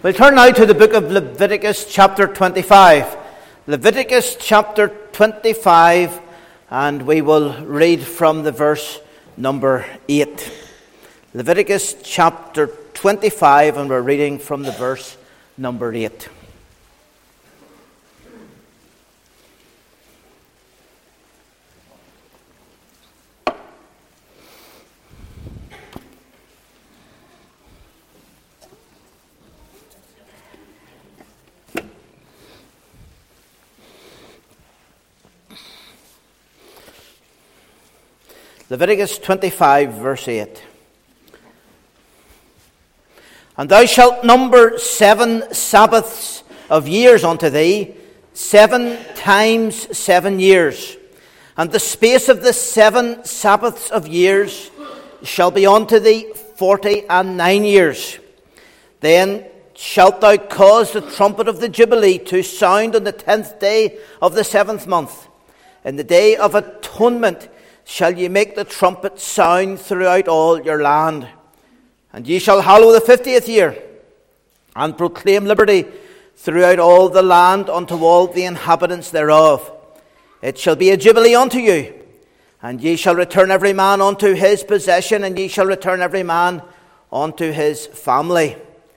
We'll turn now to the book of Leviticus chapter 25. Leviticus chapter 25, and we will read from the verse number 8. Leviticus chapter 25, and we're reading from the verse number 8. Leviticus 25, verse 8. And thou shalt number 7 Sabbaths of years unto thee, 7 times 7 years. And the space of the 7 Sabbaths of years shall be unto thee 49 years. Then shalt thou cause the trumpet of the Jubilee to sound on the 10th day of the 7th month. In the day of atonement shall ye make the trumpet sound throughout all your land. And ye shall hallow the 50th year, and proclaim liberty throughout all the land unto all the inhabitants thereof. It shall be a jubilee unto you, and ye shall return every man unto his possession, and ye shall return every man unto his family.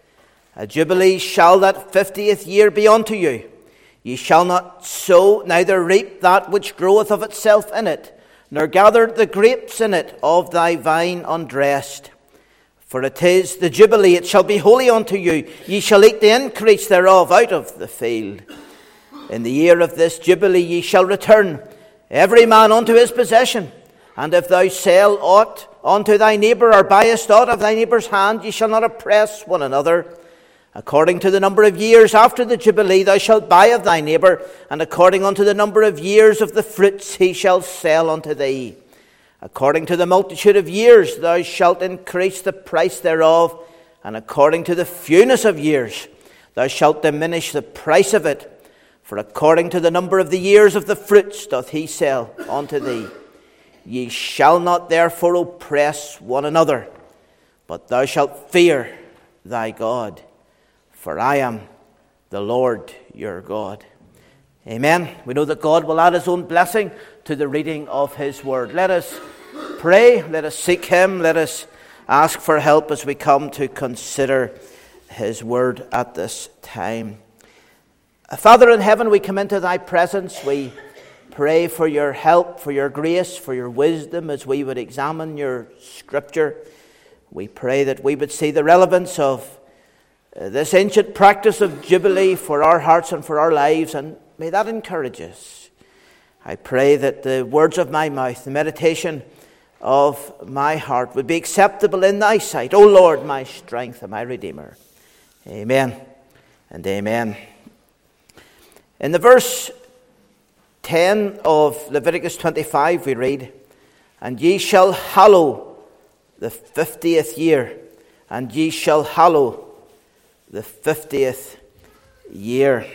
A jubilee shall that 50th year be unto you. Ye shall not sow, neither reap that which groweth of itself in it, nor gather the grapes in it of thy vine undressed. For it is the Jubilee, it shall be holy unto you. Ye shall eat the increase thereof out of the field. In the year of this Jubilee ye shall return, every man unto his possession. And if thou sell aught unto thy neighbour, or buyest aught of thy neighbour's hand, ye shall not oppress one another. According to the number of years after the Jubilee thou shalt buy of thy neighbour, and according unto the number of years of the fruits he shall sell unto thee. According to the multitude of years thou shalt increase the price thereof, and according to the fewness of years thou shalt diminish the price of it. For according to the number of the years of the fruits doth he sell unto thee. Ye shall not therefore oppress one another, but thou shalt fear thy God. For I am the Lord your God. Amen. We know that God will add his own blessing to the reading of his word. Let us pray. Let us seek him. Let us ask for help as we come to consider his word at this time. Father in heaven, we come into thy presence. We pray for your help, for your grace, for your wisdom as we would examine your scripture. We pray that we would see the relevance of this ancient practice of Jubilee for our hearts and for our lives, and may that encourage us. I pray that the words of my mouth, the meditation of my heart would be acceptable in thy sight, O Lord, my strength and my Redeemer. Amen and amen. In the verse 10 of Leviticus 25 we read, And ye shall hallow the 50th year, and ye shall hallow the 50th year.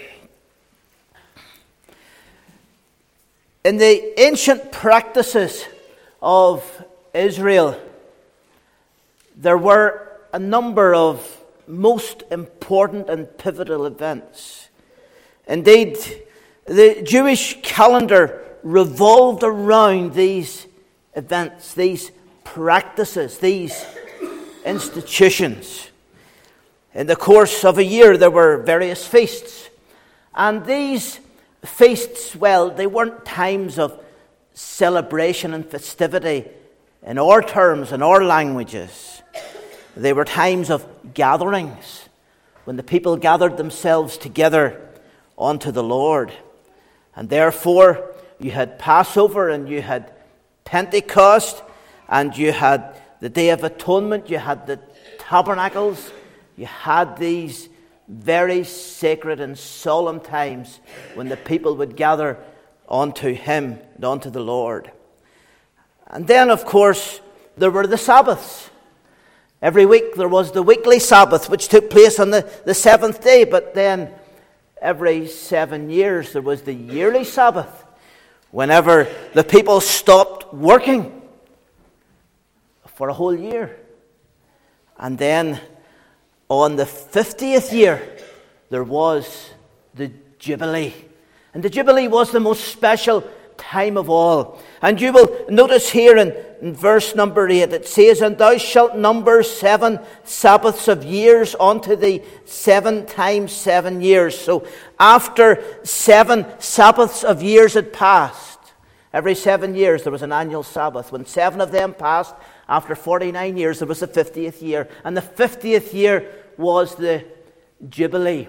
In the ancient practices of Israel, there were a number of most important and pivotal events. Indeed, the Jewish calendar revolved around these events, these practices, these institutions. In the course of a year, there were various feasts. And these feasts, well, they weren't times of celebration and festivity in our terms, in our languages. They were times of gatherings, when the people gathered themselves together unto the Lord. And therefore, you had Passover, and you had Pentecost, and you had the Day of Atonement, you had the Tabernacles. You had these very sacred and solemn times when the people would gather unto him and unto the Lord. And then, of course, there were the Sabbaths. Every week there was the weekly Sabbath, which took place on the seventh day. But then every 7 years there was the yearly Sabbath, whenever the people stopped working for a whole year. And then on the 50th year, there was the Jubilee. And the Jubilee was the most special time of all. And you will notice here in verse number 8, it says, "And thou shalt number 7 Sabbaths of years unto thee, 7 times 7 years." So after 7 Sabbaths of years had passed, every 7 years there was an annual Sabbath. When 7 of them passed, after 49 years, there was the 50th year. And the 50th year was the Jubilee.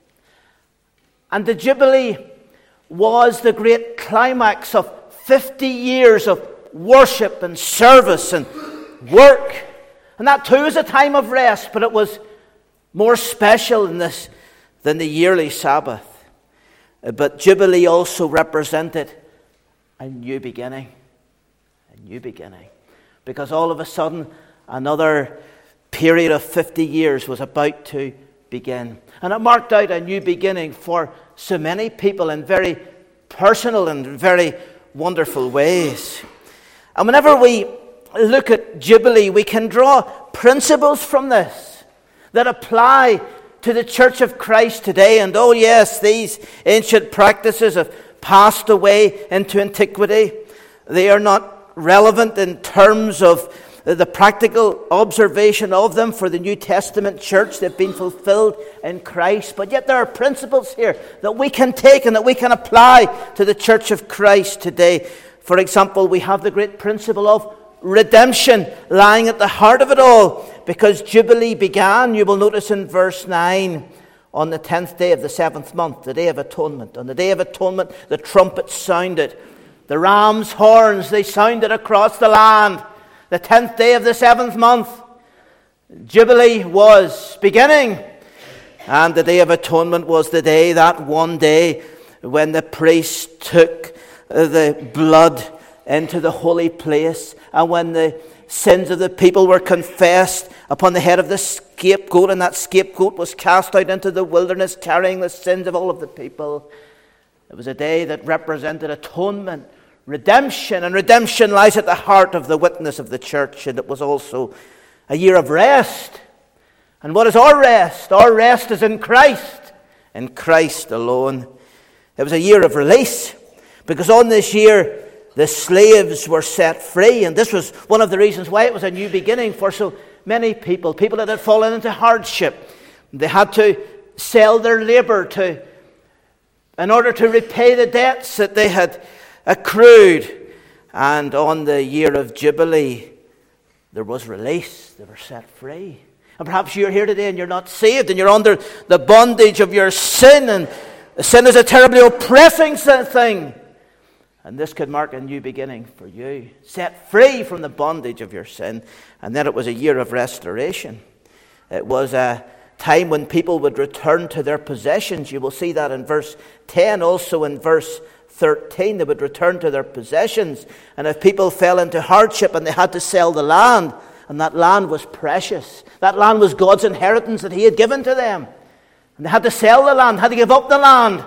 And the Jubilee was the great climax of 50 years of worship and service and work. And that too was a time of rest, but it was more special in this than the yearly Sabbath. But Jubilee also represented a new beginning. A new beginning. Because all of a sudden, another period of 50 years was about to begin. And it marked out a new beginning for so many people in very personal and very wonderful ways. And whenever we look at Jubilee, we can draw principles from this that apply to the Church of Christ today. And oh yes, these ancient practices have passed away into antiquity. They are not relevant in terms of the practical observation of them for the New Testament church. They've been fulfilled in Christ. But yet there are principles here that we can take and that we can apply to the Church of Christ today. For example, we have the great principle of redemption lying at the heart of it all. Because Jubilee began, you will notice in verse 9, on the 10th day of the 7th month, the Day of Atonement. On the Day of Atonement, the trumpet sounded. The ram's horns, they sounded across the land. The 10th day of the 7th month, Jubilee was beginning. And the Day of Atonement was the day, that one day, when the priest took the blood into the holy place, and when the sins of the people were confessed upon the head of the scapegoat, and that scapegoat was cast out into the wilderness, carrying the sins of all of the people. It was a day that represented atonement, redemption, and redemption lies at the heart of the witness of the church. And it was also a year of rest. And what is our rest? Our rest is in Christ alone. It was a year of release, because on this year the slaves were set free. And this was one of the reasons why it was a new beginning for so many people that had fallen into hardship. They had to sell their labor in order to repay the debts that they had accrued. And on the year of Jubilee, there was release. They were set free. And perhaps you're here today and you're not saved, and you're under the bondage of your sin, and sin is a terribly oppressing thing. And this could mark a new beginning for you, set free from the bondage of your sin. And then it was a year of restoration. It was a time when people would return to their possessions. You will see that in verse 10, also in verse 13, they would return to their possessions. And if people fell into hardship and they had to sell the land, and that land was precious, that land was God's inheritance that He had given to them, and they had to sell the land, had to give up the land.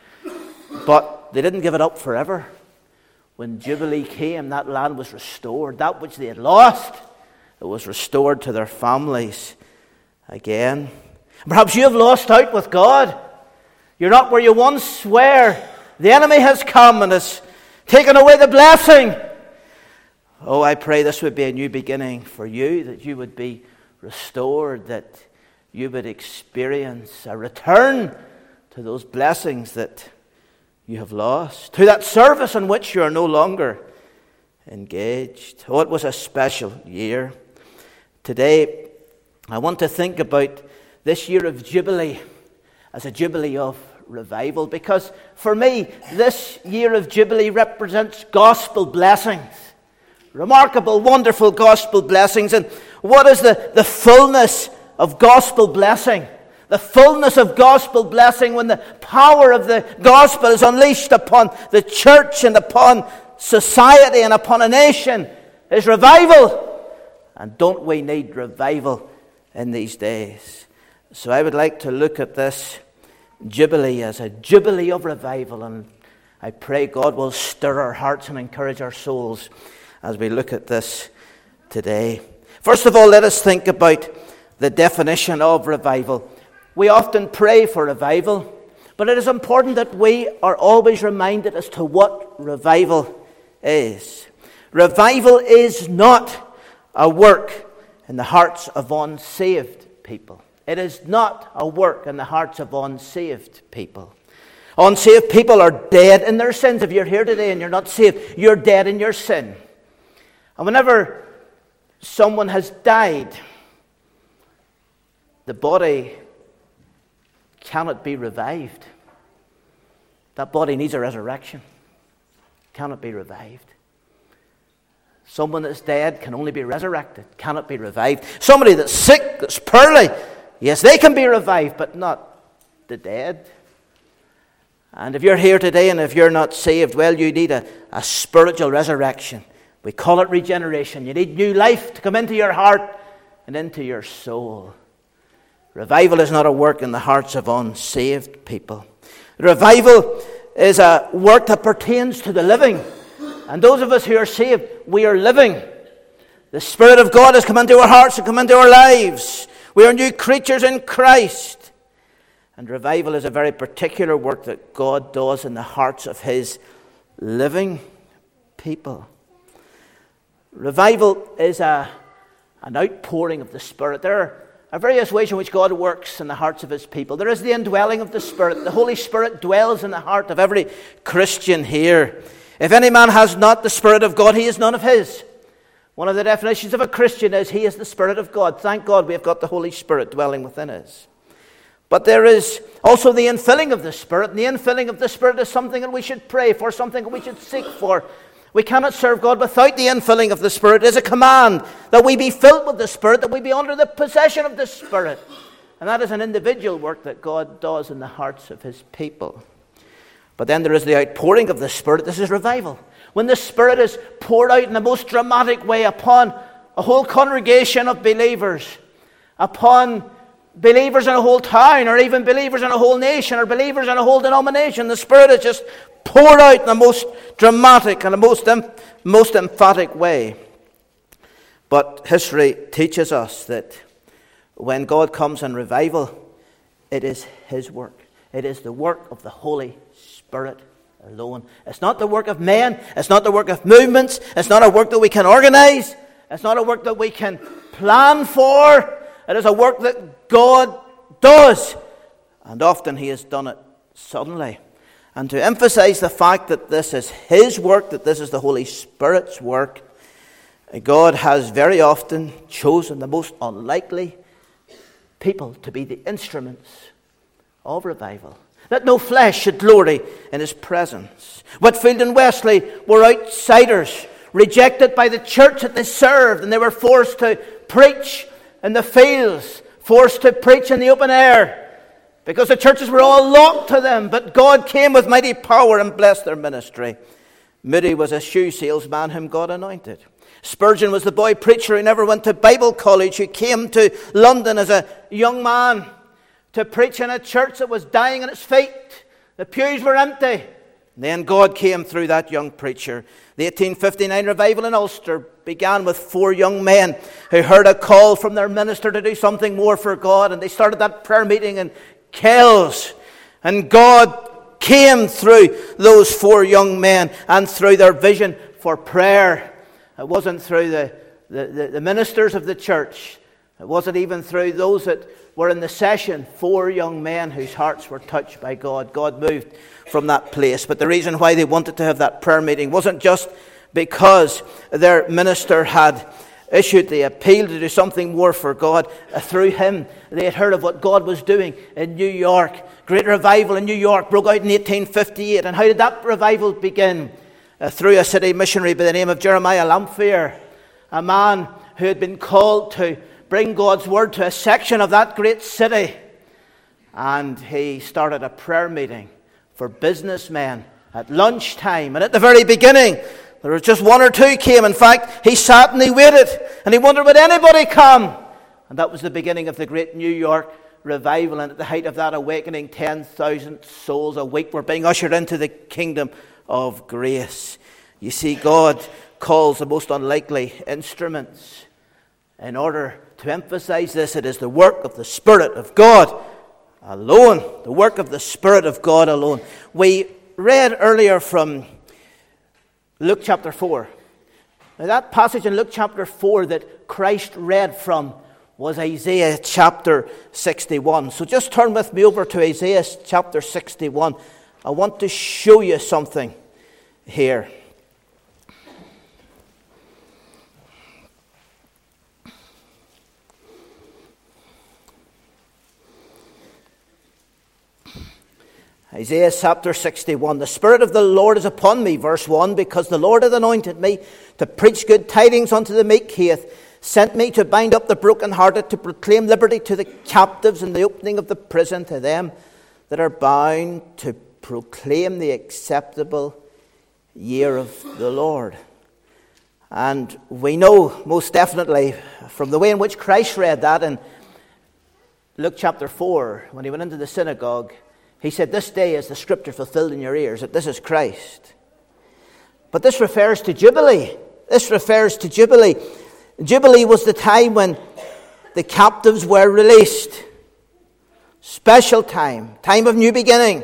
But they didn't give it up forever. When Jubilee came, that land was restored. That which they had lost, it was restored to their families again. Perhaps you have lost out with God. You're not where you once were. The enemy has come and has taken away the blessing. Oh, I pray this would be a new beginning for you, that you would be restored, that you would experience a return to those blessings that you have lost, to that service in which you are no longer engaged. Oh, it was a special year. Today, I want to think about this year of Jubilee as a Jubilee of revival, because for me, this year of Jubilee represents gospel blessings. Remarkable, wonderful gospel blessings. And what is the fullness of gospel blessing? The fullness of gospel blessing, when the power of the gospel is unleashed upon the church and upon society and upon a nation, is revival. And don't we need revival in these days? So I would like to look at this Jubilee as a Jubilee of revival, and I pray God will stir our hearts and encourage our souls as we look at this today. First of all, let us think about the definition of revival. We often pray for revival, but it is important that we are always reminded as to what revival is. Revival is not a work in the hearts of unsaved people. It is not a work in the hearts of unsaved people. Unsaved people are dead in their sins. If you're here today and you're not saved, you're dead in your sin. And whenever someone has died, the body cannot be revived. That body needs a resurrection. Cannot be revived. Someone that's dead can only be resurrected, cannot be revived. Somebody that's sick, that's poorly, yes, they can be revived, but not the dead. And if you're here today and if you're not saved, well, you need a spiritual resurrection. We call it regeneration. You need new life to come into your heart and into your soul. Revival is not a work in the hearts of unsaved people. Revival is a work that pertains to the living. And those of us who are saved, we are living. The Spirit of God has come into our hearts and come into our lives. We are new creatures in Christ. And revival is a very particular work that God does in the hearts of His living people. Revival is an outpouring of the Spirit. There are various ways in which God works in the hearts of His people. There is the indwelling of the Spirit. The Holy Spirit dwells in the heart of every Christian here. If any man has not the Spirit of God, he is none of His. One of the definitions of a Christian is he is the Spirit of God. Thank God we have got the Holy Spirit dwelling within us. But there is also the infilling of the Spirit. And the infilling of the Spirit is something that we should pray for, something that we should seek for. We cannot serve God without the infilling of the Spirit. It is a command that we be filled with the Spirit, that we be under the possession of the Spirit. And that is an individual work that God does in the hearts of His people. But then there is the outpouring of the Spirit. This is revival. When the Spirit is poured out in the most dramatic way upon a whole congregation of believers, upon believers in a whole town, or even believers in a whole nation, or believers in a whole denomination, the Spirit is just poured out in the most dramatic and the most emphatic way. But history teaches us that when God comes in revival, it is His work. It is the work of the Holy Spirit alone. It's not the work of men. It's not the work of movements. It's not a work that we can organize. It's not a work that we can plan for. It is a work that God does. And often He has done it suddenly. And to emphasize the fact that this is His work, that this is the Holy Spirit's work, God has very often chosen the most unlikely people to be the instruments of revival. That no flesh should glory in His presence. Whitefield and Wesley were outsiders, rejected by the church that they served, and they were forced to preach in the fields, forced to preach in the open air, because the churches were all locked to them. But God came with mighty power and blessed their ministry. Moody was a shoe salesman whom God anointed. Spurgeon was the boy preacher who never went to Bible college, who came to London as a young man to preach in a church that was dying on its feet. The pews were empty. And then God came through that young preacher. The 1859 revival in Ulster began with 4 young men who heard a call from their minister to do something more for God. And they started that prayer meeting in Kells. And God came through those 4 young men and through their vision for prayer. It wasn't through the ministers of the church. It wasn't even through those that were in the session. 4 young men whose hearts were touched by God. God moved from that place. But the reason why they wanted to have that prayer meeting wasn't just because their minister had issued the appeal to do something more for God. Through him, they had heard of what God was doing in New York. Great revival in New York broke out in 1858. And how did that revival begin? Through a city missionary by the name of Jeremiah Lamphere, a man who had been called to bring God's word to a section of that great city. And he started a prayer meeting for businessmen at lunchtime. And at the very beginning, there was just 1 or 2 came. In fact, he sat and he waited. And he wondered, would anybody come? And that was the beginning of the great New York revival. And at the height of that awakening, 10,000 souls a week were being ushered into the kingdom of grace. You see, God calls the most unlikely instruments in order to emphasize this. It is the work of the Spirit of God alone. The work of the Spirit of God alone. We read earlier from Luke chapter 4. Now that passage in Luke chapter 4 that Christ read from was Isaiah chapter 61. So just turn with me over to Isaiah chapter 61. I want to show you something here. Isaiah chapter 61. The Spirit of the Lord is upon me, verse 1, because the Lord hath anointed me to preach good tidings unto the meek. He hath sent me to bind up the brokenhearted, to proclaim liberty to the captives, and the opening of the prison to them that are bound, to proclaim the acceptable year of the Lord. And we know most definitely from the way in which Christ read that in Luke chapter 4, when he went into the synagogue, he said, "This day is the scripture fulfilled in your ears," that this is Christ. But this refers to Jubilee. This refers to Jubilee. Jubilee was the time when the captives were released. Special time. Time of new beginning.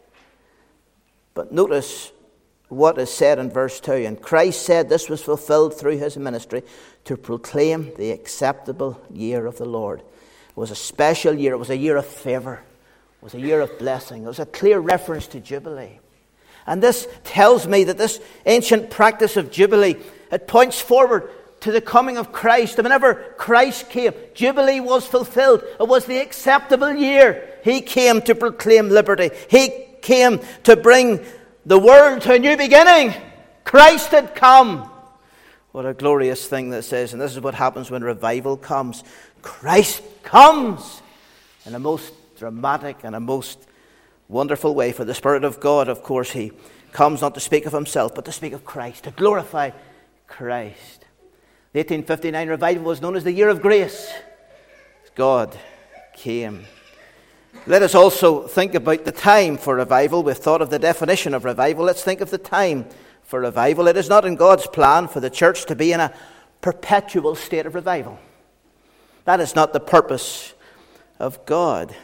But notice what is said in verse 2. And Christ said this was fulfilled through his ministry to proclaim the acceptable year of the Lord. It was a special year. It was a year of favor. It was a year of blessing. It was a clear reference to Jubilee. And this tells me that this ancient practice of Jubilee, it points forward to the coming of Christ. And whenever Christ came, Jubilee was fulfilled. It was the acceptable year. He came to proclaim liberty. He came to bring the world to a new beginning. Christ had come. What a glorious thing this is. And this is what happens when revival comes. Christ comes in a most dramatic and a most wonderful way. For the Spirit of God, of course, he comes not to speak of himself, but to speak of Christ, to glorify Christ. The 1859 revival was known as the Year of Grace. God came. Let us also think about the time for revival. We've thought of the definition of revival. Let's think of the time for revival. It is not in God's plan for the church to be in a perpetual state of revival. That is not the purpose of God.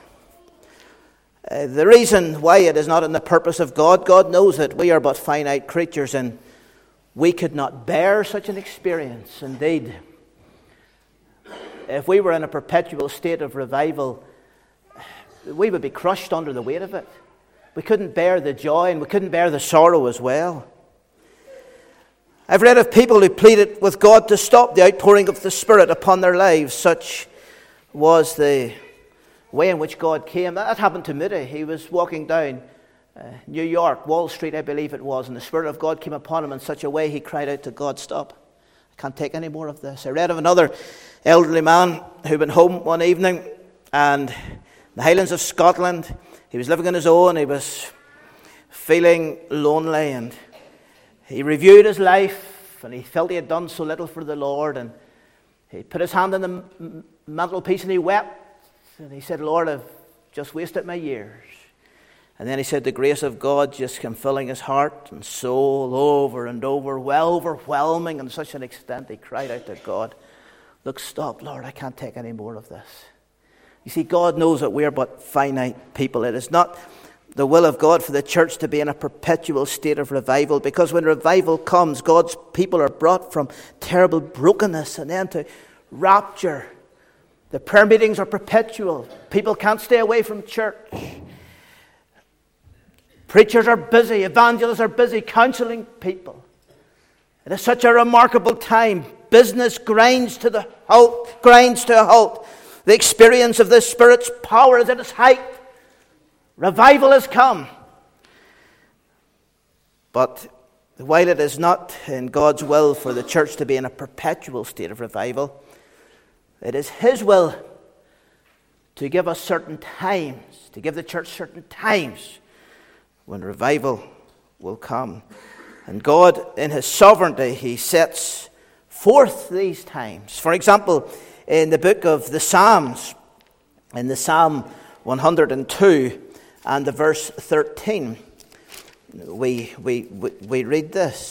The reason why it is not in the purpose of God, God knows that we are but finite creatures and we could not bear such an experience. Indeed, if we were in a perpetual state of revival, we would be crushed under the weight of it. We couldn't bear the joy and we couldn't bear the sorrow as well. I've read of people who pleaded with God to stop the outpouring of the Spirit upon their lives. Such was the way in which God came. That happened to Moody. He was walking down New York, Wall Street, I believe it was, and the Spirit of God came upon him in such a way he cried out to God, "Stop. I can't take any more of this." I read of another elderly man who went home one evening and in the Highlands of Scotland, he was living on his own, he was feeling lonely, and he reviewed his life and he felt he had done so little for the Lord, and he put his hand on the mantelpiece and he wept. And he said, "Lord, I've just wasted my years." And then he said the grace of God just came filling his heart and soul over and over, well overwhelming, and to such an extent he cried out to God, "Look, stop, Lord, I can't take any more of this." You see, God knows that we are but finite people. It is not the will of God for the church to be in a perpetual state of revival, because when revival comes, God's people are brought from terrible brokenness and then to rapture. The prayer meetings are perpetual. People can't stay away from church. Preachers are busy. Evangelists are busy counseling people. It is such a remarkable time. Business grinds to a halt. The experience of the Spirit's power is at its height. Revival has come. But while it is not in God's will for the church to be in a perpetual state of revival, it is His will to give us certain times, to give the church certain times when revival will come. And God, in His sovereignty, He sets forth these times. For example, in the book of the Psalms, in the Psalm 102 and the verse 13, we read this.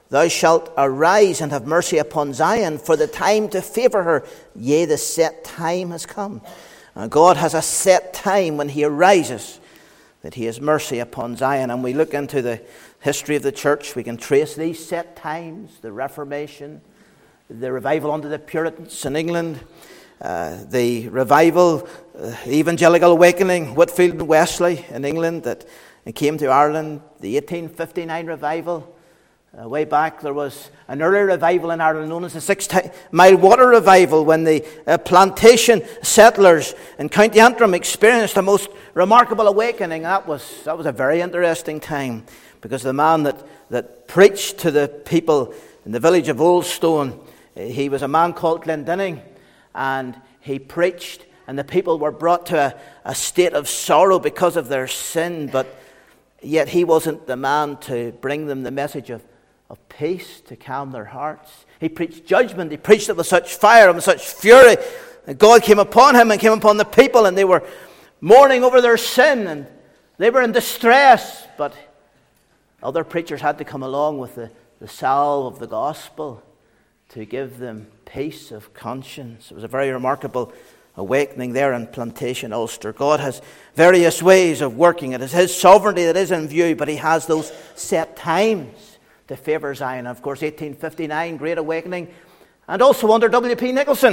Thou shalt arise and have mercy upon Zion, for the time to favour her, yea, the set time has come. And God has a set time when he arises, that he has mercy upon Zion. And we look into the history of the church, we can trace these set times: the Reformation, the revival under the Puritans in England, the revival, evangelical awakening, Whitefield and Wesley in England that came to Ireland, the 1859 revival. Way back, there was an early revival in Ireland known as the 6 Mile Water Revival, when the plantation settlers in County Antrim experienced a most remarkable awakening. That was a very interesting time, because the man that preached to the people in the village of Oldstone, he was a man called Glendinning, and he preached, and the people were brought to a state of sorrow because of their sin, but yet he wasn't the man to bring them the message of peace, to calm their hearts. He preached judgment. He preached it with such fire and with such fury that God came upon him and came upon the people, and they were mourning over their sin, and they were in distress. But other preachers had to come along with the salve of the gospel to give them peace of conscience. It was a very remarkable awakening there in Plantation, Ulster. God has various ways of working. It is his sovereignty that is in view, but he has those set times to favour Zion. Of course, 1859, Great Awakening, and also under W.P. Nicholson.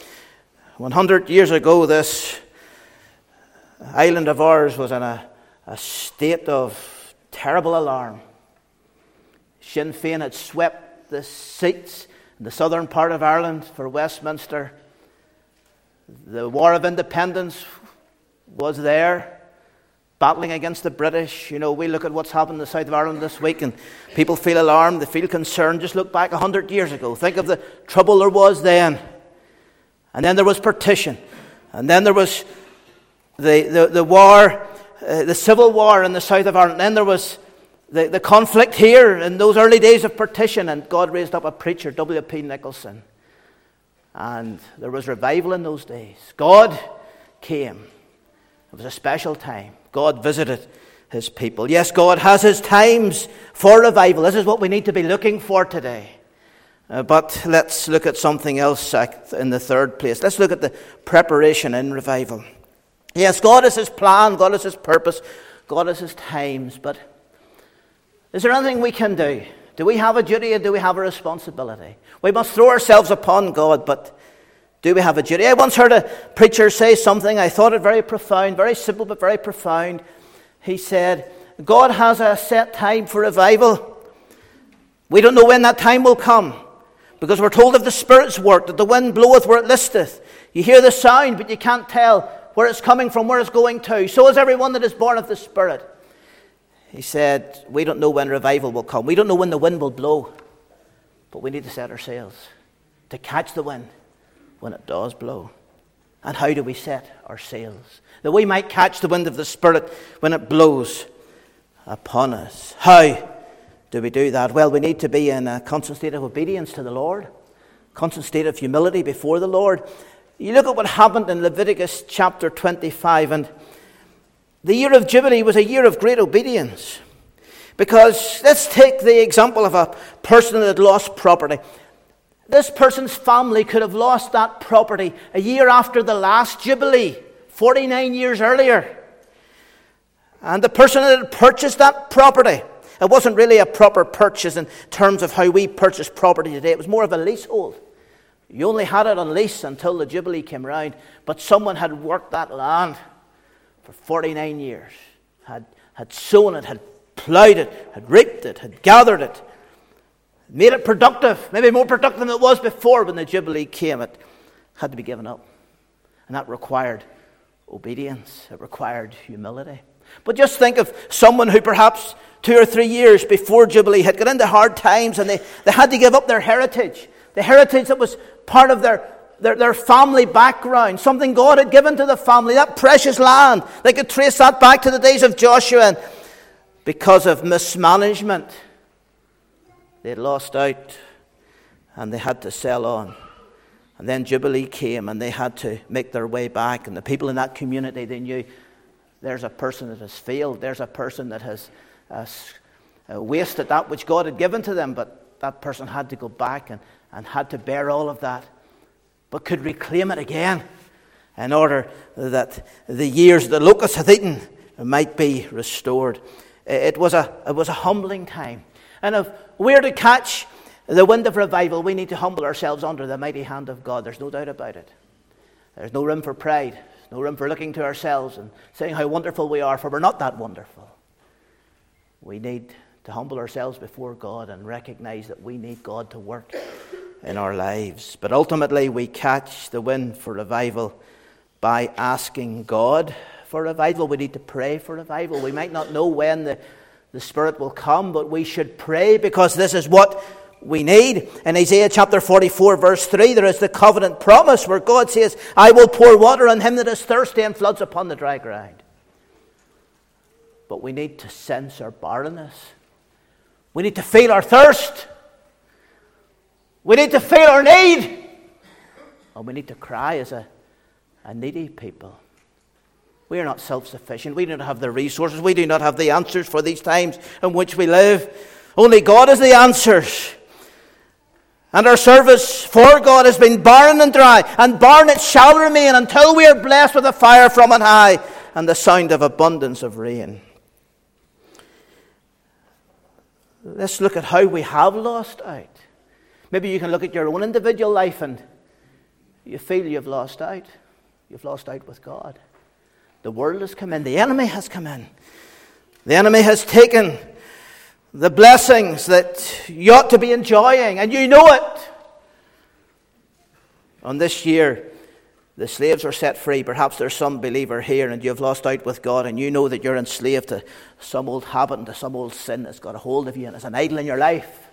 100 years ago, this island of ours was in a state of terrible alarm. Sinn Féin had swept the seats in the southern part of Ireland for Westminster. The War of Independence was there, battling against the British. You know, we look at what's happened in the south of Ireland this week, and people feel alarmed, they feel concerned. Just look back 100 years ago. Think of the trouble there was then. And then there was partition. And then there was the war, the civil war in the south of Ireland. And then there was the conflict here in those early days of partition. And God raised up a preacher, W.P. Nicholson. And there was revival in those days. God came. It was a special time. God visited his people. Yes, God has his times for revival. This is what we need to be looking for today. But let's look at something else in the third place. Let's look at the preparation in revival. Yes, God is his plan. God is his purpose. God is his times. But is there anything we can do? Do we have a duty and do we have a responsibility? We must throw ourselves upon God, but do we have a duty? I once heard a preacher say something. I thought it very profound, very simple but very profound. He said, God has a set time for revival. We don't know when that time will come, because we're told of the Spirit's work, that the wind bloweth where it listeth. You hear the sound, but you can't tell where it's coming from, where it's going to. So is everyone that is born of the Spirit. He said, we don't know when revival will come. We don't know when the wind will blow, but we need to set our sails to catch the wind when it does blow. And how do we set our sails? That we might catch the wind of the Spirit when it blows upon us. How do we do that? Well, we need to be in a constant state of obedience to the Lord, constant state of humility before the Lord. You look at what happened in Leviticus chapter 25, and the year of Jubilee was a year of great obedience. Because let's take the example of a person that had lost property. This person's family could have lost that property a year after the last Jubilee, 49 years earlier. And the person that had purchased that property, it wasn't really a proper purchase in terms of how we purchase property today. It was more of a leasehold. You only had it on lease until the Jubilee came round. But someone had worked that land for 49 years, had sown it, had ploughed it, had reaped it, had gathered it, made it productive, maybe more productive than it was before. When the Jubilee came, it had to be given up. And that required obedience. It required humility. But just think of someone who perhaps 2 or 3 years before Jubilee had got into hard times, and they had to give up their heritage. The heritage that was part of their family background, something God had given to the family, that precious land. They could trace that back to the days of Joshua, and because of mismanagement, they had lost out and they had to sell on. And then Jubilee came and they had to make their way back. And the people in that community, they knew there's a person that has failed. There's a person that has wasted that which God had given to them. But that person had to go back and had to bear all of that, but could reclaim it again in order that the years the locusts had eaten might be restored. It was a humbling time. And if we're to catch the wind of revival, we need to humble ourselves under the mighty hand of God. There's no doubt about it. There's no room for pride. There's no room for looking to ourselves and saying how wonderful we are, for we're not that wonderful. We need to humble ourselves before God and recognize that we need God to work in our lives. But ultimately, we catch the wind for revival by asking God for revival. We need to pray for revival. We might not know when the Spirit will come, but we should pray, because this is what we need. In Isaiah chapter 44 verse 3, there is the covenant promise where God says, I will pour water on him that is thirsty and floods upon the dry ground. But we need to sense our barrenness. We need to feel our thirst. We need to feel our need. And we need to cry as a needy people. We are not self-sufficient. We do not have the resources. We do not have the answers for these times in which we live. Only God is the answers. And our service for God has been barren and dry, and barren it shall remain until we are blessed with a fire from on high and the sound of abundance of rain. Let's look at how we have lost out. Maybe you can look at your own individual life and you feel you've lost out. You've lost out with God. The world has come in. The enemy has come in. The enemy has taken the blessings that you ought to be enjoying, and you know it. On this year, the slaves are set free. Perhaps there's some believer here and you've lost out with God, and you know that you're enslaved to some old habit and to some old sin that's got a hold of you and it's an idol in your life.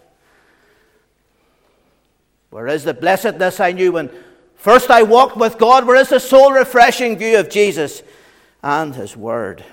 Where is the blessedness I knew when first I walked with God? Where is the soul-refreshing view of Jesus and His Word?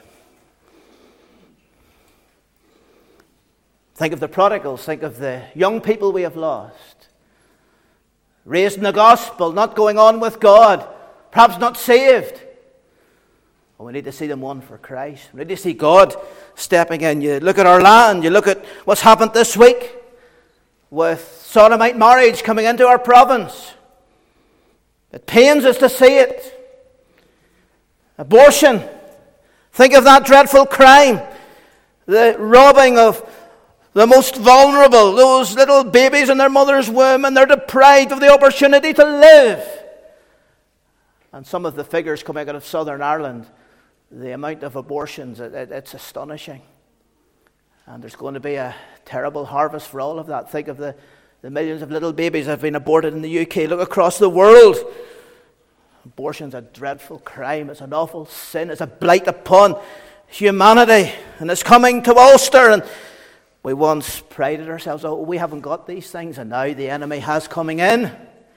Think of the prodigals. Think of the young people we have lost. Raised in the gospel, not going on with God, perhaps not saved. Well, we need to see them won for Christ. We need to see God stepping in. You look at our land. You look at what's happened this week with sodomite marriage coming into our province. It pains us to see it. Abortion. Think of that dreadful crime. The robbing of the most vulnerable, those little babies in their mother's womb, and they're deprived of the opportunity to live. And some of the figures coming out of Southern Ireland, the amount of abortions, it's astonishing. And there's going to be a terrible harvest for all of that. Think of the millions of little babies that have been aborted in the UK. Look across the world. Abortion's a dreadful crime. It's an awful sin. It's a blight upon humanity. And it's coming to Ulster. And we once prided ourselves, oh, we haven't got these things. And now the enemy has coming in.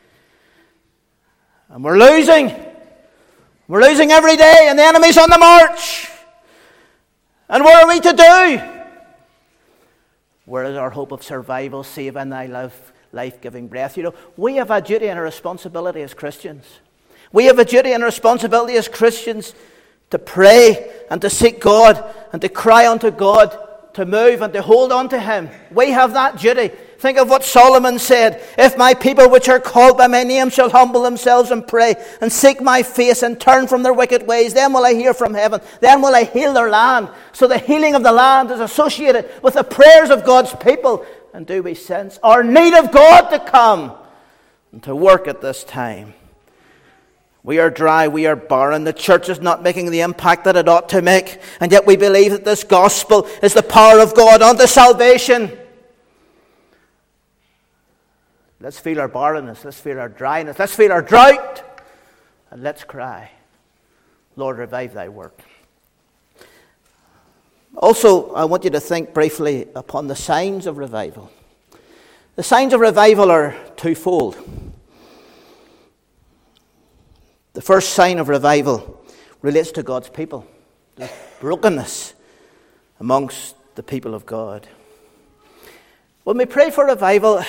And we're losing. We're losing every day. And the enemy's on the march. And what are we to do? Where is our hope of survival, save in thy life-giving breath? You know, we have a duty and a responsibility as Christians. We have a duty and a responsibility as Christians to pray and to seek God and to cry unto God, to move and to hold on to Him. We have that duty. Think of what Solomon said. If my people which are called by my name shall humble themselves and pray and seek my face and turn from their wicked ways, then will I hear from heaven. Then will I heal their land. So the healing of the land is associated with the prayers of God's people. And do we sense our need of God to come and to work at this time? We are dry, we are barren. The church is not making the impact that it ought to make. And yet we believe that this gospel is the power of God unto salvation. Let's feel our barrenness. Let's feel our dryness. Let's feel our drought. And let's cry, Lord, revive thy work. Also, I want you to think briefly upon the signs of revival. The signs of revival are twofold. The first sign of revival relates to God's people. There's brokenness amongst the people of God. When we pray for revival,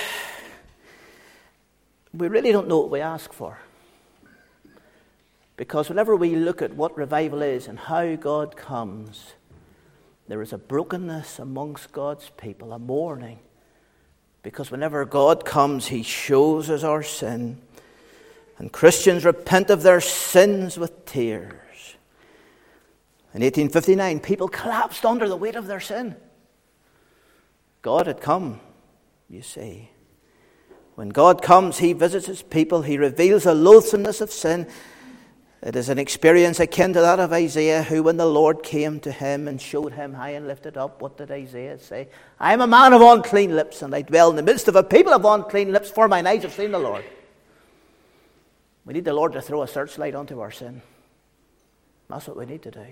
we really don't know what we ask for. Because whenever we look at what revival is and how God comes, there is a brokenness amongst God's people, a mourning Because whenever God comes, he shows us our sin. And Christians repent of their sins with tears. In 1859, people collapsed under the weight of their sin. God had come, you see. When God comes, he visits his people. He reveals the loathsomeness of sin. It is an experience akin to that of Isaiah, who when the Lord came to him and showed him high and lifted up, what did Isaiah say? I am a man of unclean lips, and I dwell in the midst of a people of unclean lips, for mine eyes have seen the Lord. We need the Lord to throw a searchlight onto our sin. That's what we need to do.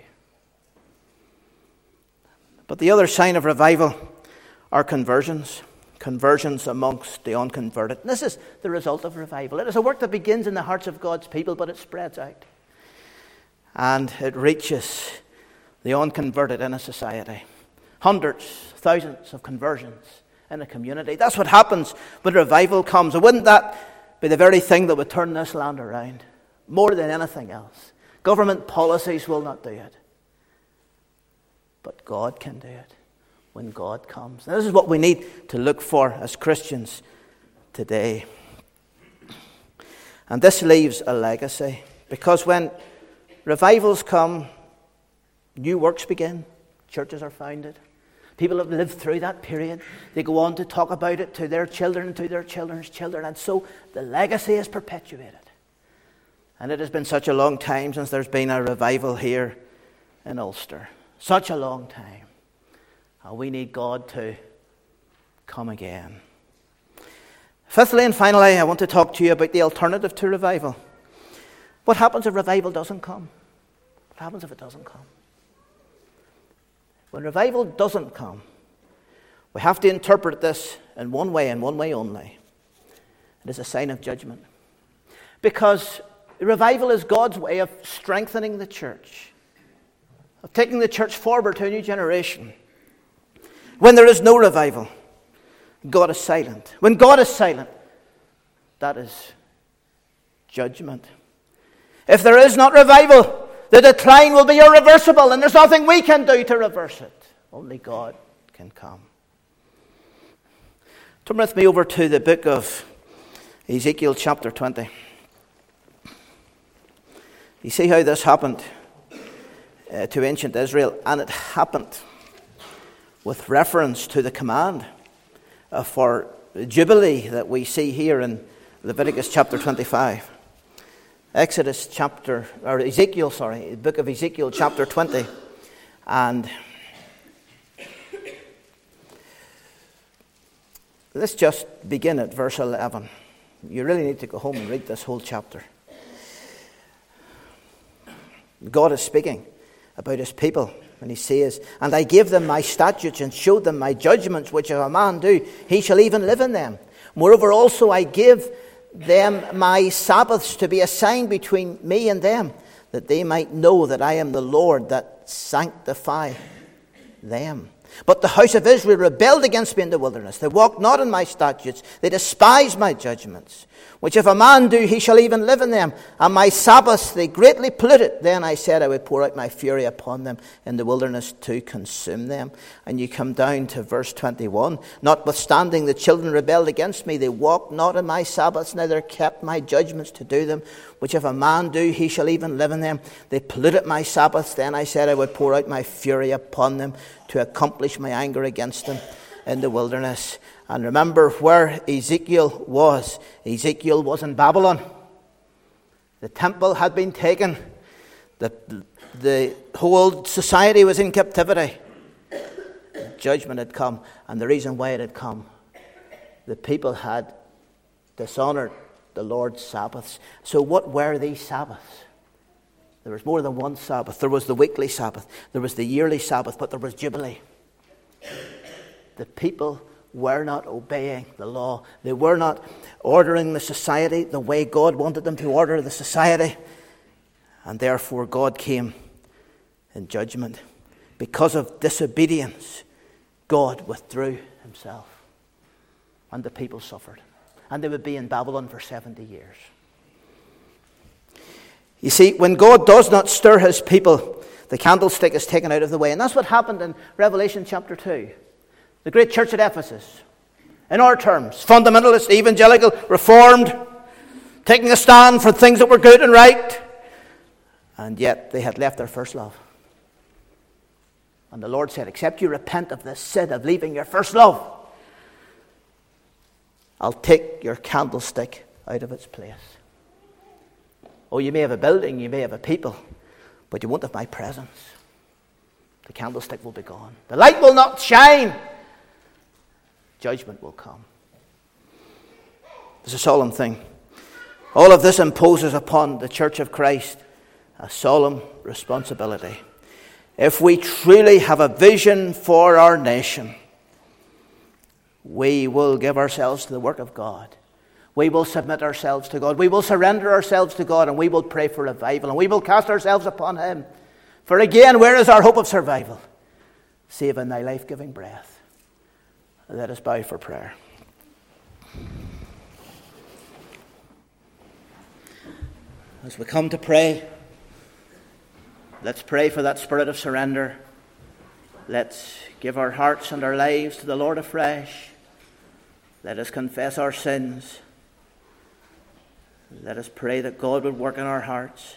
But the other sign of revival are conversions. Conversions amongst the unconverted. And this is the result of revival. It is a work that begins in the hearts of God's people, but it spreads out. And it reaches the unconverted in a society. Hundreds, thousands of conversions in a community. That's what happens when revival comes. And wouldn't that be the very thing that would turn this land around? More than anything else. Government policies will not do it. But God can do it when God comes. Now, this is what we need to look for as Christians today. And this leaves a legacy. Because when revivals come, new works begin. Churches are founded. People have lived through that period. They go on to talk about it to their children and to their children's children. And so the legacy is perpetuated. And it has been such a long time since there's been a revival here in Ulster. Such a long time. We need God to come again. Fifthly and finally, I want to talk to you about the alternative to revival. What happens if revival doesn't come? What happens if it doesn't come? When revival doesn't come, we have to interpret this in one way and one way only. It is a sign of judgment. Because revival is God's way of strengthening the church, of taking the church forward to a new generation. When there is no revival, God is silent. When God is silent, that is judgment. If there is not revival, the decline will be irreversible, and there's nothing we can do to reverse it. Only God can come. Turn with me over to the book of Ezekiel chapter 20. You see how this happened to ancient Israel, and it happened with reference to the command for Jubilee that we see here in Leviticus chapter 25. The book of Ezekiel chapter 20. And let's just begin at verse 11. You really need to go home and read this whole chapter. God is speaking about his people, and he says, and I gave them my statutes and showed them my judgments, which if a man do, he shall even live in them. Moreover also I give them my Sabbaths to be a sign between me and them, that they might know that I am the Lord that sanctify them. But the house of Israel rebelled against me in the wilderness. They walked not in my statutes. They despised my judgments, which if a man do, he shall even live in them. And my Sabbaths they greatly polluted. Then I said I would pour out my fury upon them in the wilderness to consume them. And you come down to verse 21. Notwithstanding the children rebelled against me, they walked not in my Sabbaths, neither kept my judgments to do them, which if a man do, he shall even live in them. They polluted my Sabbaths. Then I said I would pour out my fury upon them to accomplish my anger against them in the wilderness. And remember where Ezekiel was. Ezekiel was in Babylon. The temple had been taken. The whole society was in captivity. Judgment had come. And the reason why it had come, the people had dishonored the Lord's Sabbaths. So what were these Sabbaths? There was more than one Sabbath. There was the weekly Sabbath. There was the yearly Sabbath. But there was Jubilee. The people were not obeying the law. They were not ordering the society the way God wanted them to order the society. And therefore God came in judgment. Because of disobedience, God withdrew himself. And the people suffered. And they would be in Babylon for 70 years. You see, when God does not stir his people, the candlestick is taken out of the way. And that's what happened in Revelation chapter 2. The great church at Ephesus. in our terms. Fundamentalist, evangelical, reformed, taking a stand for things that were good and right. And yet they had left their first love. And the Lord said, except you repent of this sin of leaving your first love, I'll take your candlestick out of its place. Oh, you may have a building, you may have a people, but you won't have my presence. The candlestick will be gone. The light will not shine. Judgment will come. It's a solemn thing. All of this imposes upon the Church of Christ a solemn responsibility. If we truly have a vision for our nation, we will give ourselves to the work of God. We will submit ourselves to God. We will surrender ourselves to God, and we will pray for revival, and we will cast ourselves upon Him. For again, where is our hope of survival? Save in thy life-giving breath. Let us bow for prayer. As we come to pray, let's pray for that spirit of surrender. Let's give our hearts and our lives to the Lord afresh. Let us confess our sins. Let us pray that God would work in our hearts.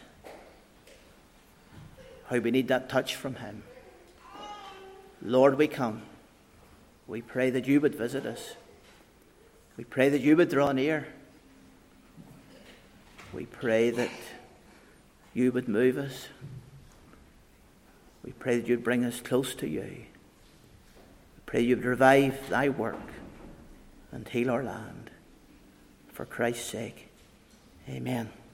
How we need that touch from Him. Lord, we come. We pray that you would visit us. We pray that you would draw near. We pray that you would move us. We pray that you'd bring us close to you. We pray you'd revive thy work and heal our land. For Christ's sake, amen.